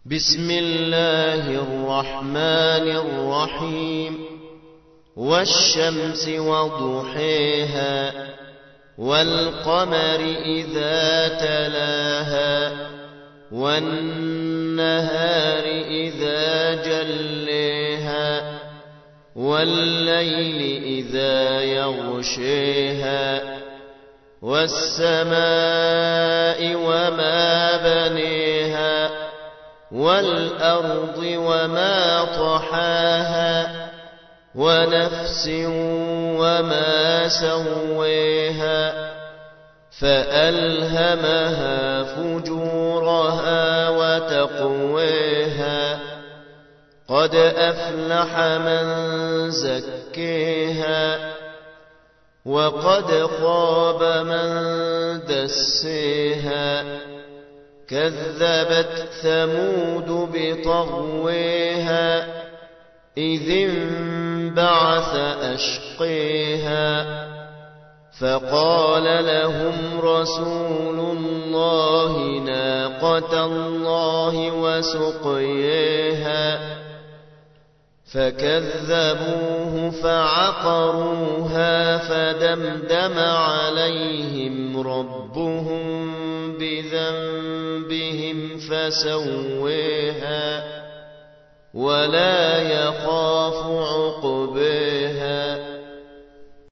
بسم الله الرحمن الرحيم والشمس وضحيها والقمر إذا تلاها والنهار إذا جليها والليل إذا يغشيها والسماء وما بنيها والأرض وما طحاها ونفس وما سويها فألهمها فجورها وتقويها قد أفلح من زكيها وقد خاب من دسيها كذبت ثمود بطغويها إذ انبعث أشقيها فقال لهم رسول الله ناقة الله وسقيها فكذبوه فعقروها فدمدم عليهم ربهم بذنبهم فسويها ولا يخاف عقباها.